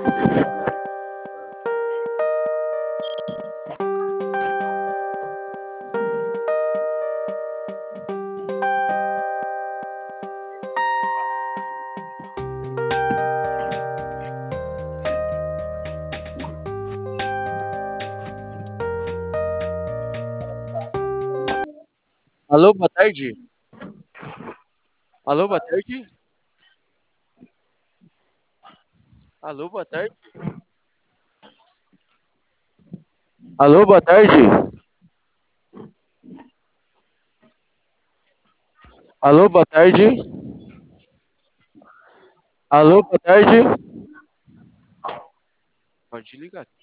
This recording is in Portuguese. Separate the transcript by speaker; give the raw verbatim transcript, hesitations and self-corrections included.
Speaker 1: Alô, boa tarde. Alô, boa tarde. Alô, boa tarde. Alô, boa tarde. Alô, boa tarde. Alô, boa tarde. Pode ligar.